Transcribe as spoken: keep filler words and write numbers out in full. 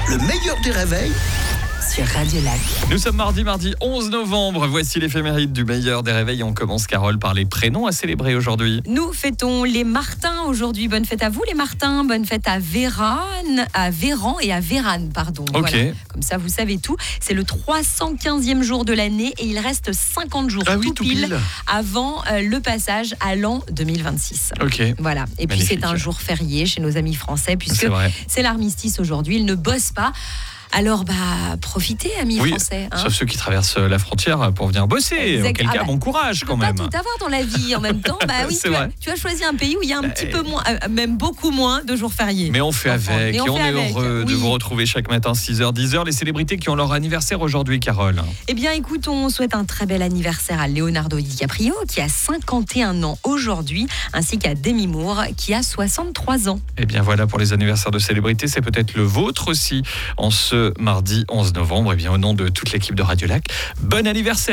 le meilleur des réveils sur Radio Lac. Nous sommes mardi, mardi onze novembre. Voici l'éphéméride du meilleur des réveils. On commence, Carole, par les prénoms à célébrer aujourd'hui. Nous fêtons les Martins aujourd'hui. Bonne fête à vous, les Martins. Bonne fête à Véran, à Véran et à Vérane, pardon. Ok. Voilà. Comme ça, vous savez tout. C'est le trois cent quinzième jour de l'année et il reste cinquante jours Ah oui, tout, tout pile, pile. avant euh, le passage à l'an deux mille vingt-six. Ok. Voilà. Et puis Magnifique. c'est un jour férié chez nos amis français puisque C'est vrai. c'est l'armistice aujourd'hui. Ils ne bossent pas. Alors, bah, profitez, amis Oui, français. Hein. sauf ceux qui traversent la frontière pour venir bosser. Exact. Auquel Ah cas, bah, bon courage Tu quand peux même. pas tout avoir dans la vie en même temps. Bah oui, C'est tu as, vrai. tu as choisi un pays où il y a un Bah, petit peu moins, euh, même beaucoup moins de jours fériés. Mais on fait Enfin, avec, mais on et on fait est avec, heureux de oui. vous retrouver chaque matin six heures, dix heures. Les célébrités qui ont leur anniversaire aujourd'hui, Carole. Eh bien, écoute, on souhaite un très bel anniversaire à Leonardo DiCaprio, qui a cinquante et un ans aujourd'hui, ainsi qu'à Demi Moore, qui a soixante-trois ans. Et bien voilà pour les anniversaires de célébrités, c'est peut-être le vôtre aussi en ce mardi onze novembre. Et bien au nom de toute l'équipe de Radio Lac, bon anniversaire.